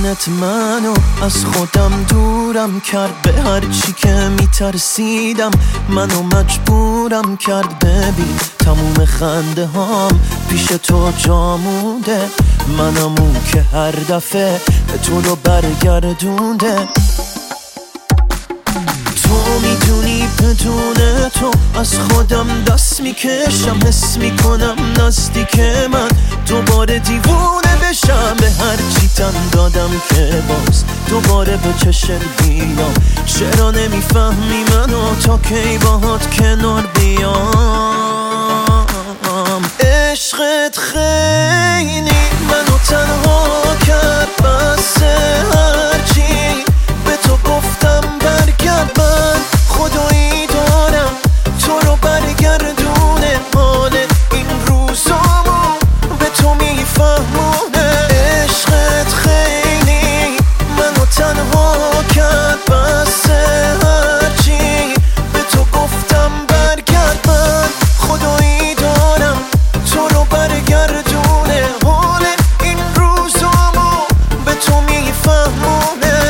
بودنت منو از خودم دورم کرد، به هر چی که میترسیدم منو مجبورم کرد. ببین تموم خنده هام پیش تو جا مونده، منم اون که هر دفعه تو رو برگردونده. تو میدونی بدون تو از خودم دست میکشم، حس میکنم نزدیک من دوباره دیوونه بشم. به هر چی تن دادم که باز دوباره به چشت بیام. چرا نمیفهمی منو تا کی باهات کنار بیام؟ عشقت خیلی منو تنها کرد، بس هرچی به تو گفتم برگرد. من خدایی دارم تو رو برگردونه، حال این روزامو به تو میفهمونه. عشقت خیلی منو تنها کرد، بس هرچی به تو گفتم برگرد. من خدایی دارم تو رو برگردونه، حال این روزامو به تو میفهمونه.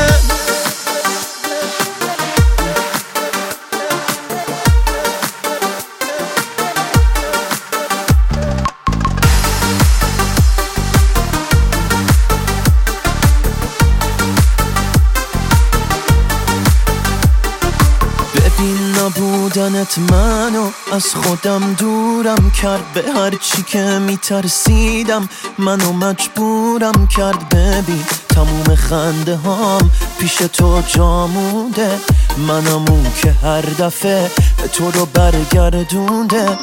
ببین نبودنت منو از خودم دورم کرد، به هر چی که میترسیدم منو مجبورم کرد. ببین تموم خنده هام پیش تو جا مونده، منم اون که هر دفعه تو رو برگردونده.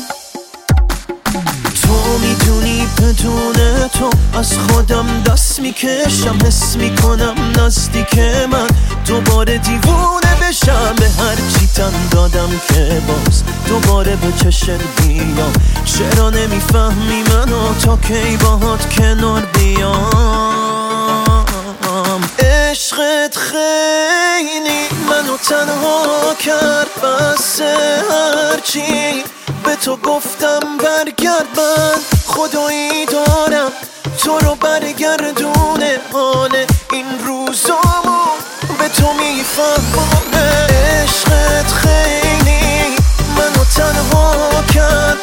تو میدونی بدون تو از خودم دست میکشم، حس میکنم نزدیک من دوباره دیوونه بشم. به هر چی تن دادم که باز دوباره به چشت بیام. چرا نمیفهمی منو تا کی باهات کنار بیام؟ عشقت خیلی منو تنها کرد، بس هرچی به تو گفتم برگرد. من خدایی دارم تو رو برگردونه، حال این روزامو به تو میفهمونه. عشقت خیلی منو تنها کرد،